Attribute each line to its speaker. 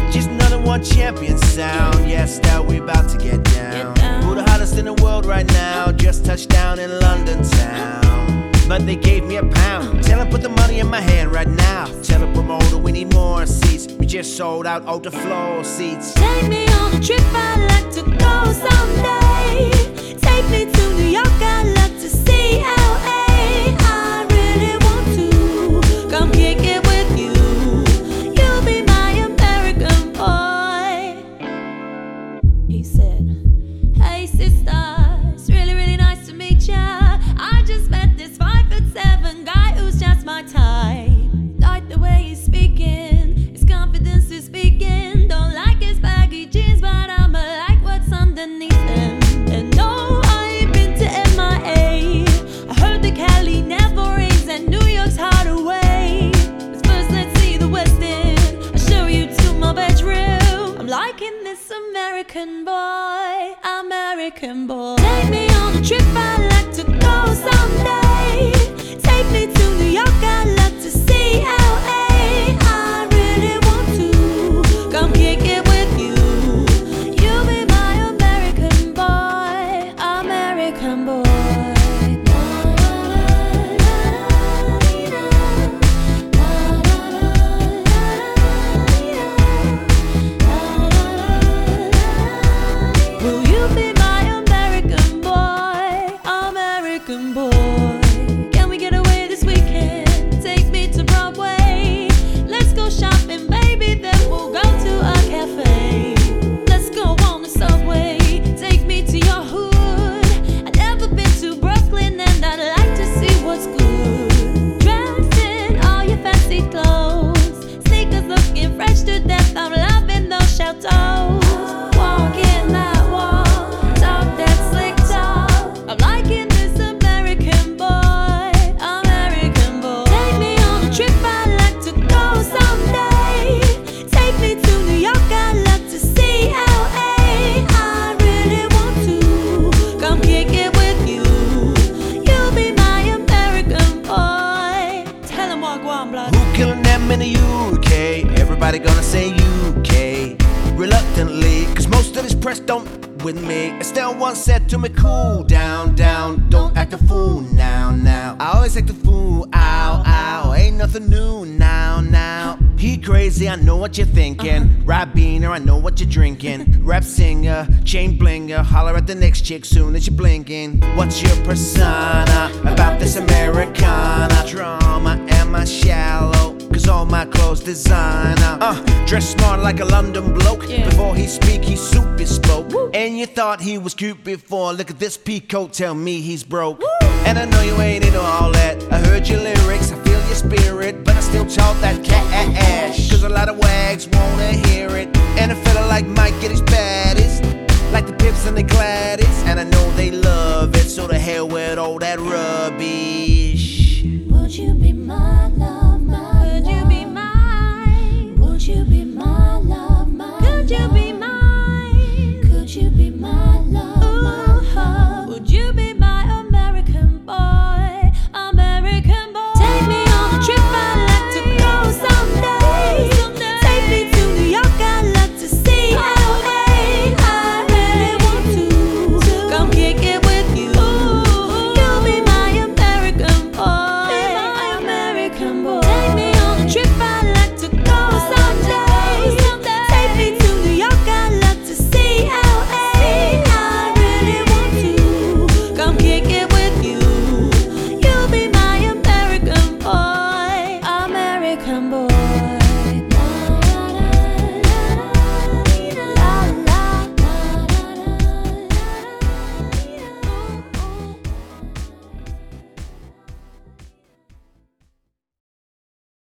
Speaker 1: Just another one champion sound. Yes, that we about to get down. Who the hottest in the world right now? Just touched down in London town. But they gave me a pound. Tell her put the money in my hand right now. Tell the promoter we need more seats. We just sold out all the floor seats.
Speaker 2: Take me on a trip, I'd like to go someday. Take me to New York, I'd like to see LA. I really want to come kick it with you. You'll be my American boy. He said, hey sister, it's really, really nice to meet ya. I just met this 5'7" guy who's just my type. Like the way he's speaking, his confidence is speaking. Don't like his baggy jeans, but I'ma like what's underneath them. And no, I ain't been to MIA. I heard that Cali never rains and New York's hard away. But first let's see the West End. I'll show you to my bedroom. I'm liking this American boy, American boy. Take me on a trip, I'd like to go someday. Take me to New York, I'd like to see LA. I really want to come kick it with you. You'll be my American boy, American boy. Will you be my American boy, American boy? Can we get away this weekend? Take me to Broadway. Let's go shopping, baby, then we'll go to a cafe. Let's go on the subway. Take me to your hood. I've never been to Brooklyn and I'd like to see what's good. Dressed in all your fancy clothes, sneakers looking fresh to death. I'm loving those shell toes. Walking that wall, talk that slick talk. I'm liking this American boy, American boy. Take me on a trip, I'd like to go someday. Take me to New York, I'd like to see LA. I really want to come kick it with you. You'll be my American boy. Tell him what, go on, blood.
Speaker 1: Who killing them in the UK? Everybody gonna say UK. Reluctantly, cause most of this press don't with me. Estelle once said to me, cool down, down. Don't act a fool now, now. I always act a fool, ow, ow. Ain't nothing new now, now. He crazy, I know what you're thinking. Rap beaner, I know what you're drinking. Rap singer, chain blinger. Holler at the next chick soon as you're blinking. What's your persona about this Americana? Drama, am I shallow? Cause all my clothes designer. Dress smart like a London bloke. Before he speak, he super bespoke. And you thought he was cute before. Look at this peacoat, tell me he's broke. And I know you ain't into all that. I heard your lyrics, I feel your spirit, but I still talk that cash. Cause a lot of wags wanna hear it. And a fella like Mike get his baddest, like the Pips and the Gladys. And I know they love it, so the hell with all that rub.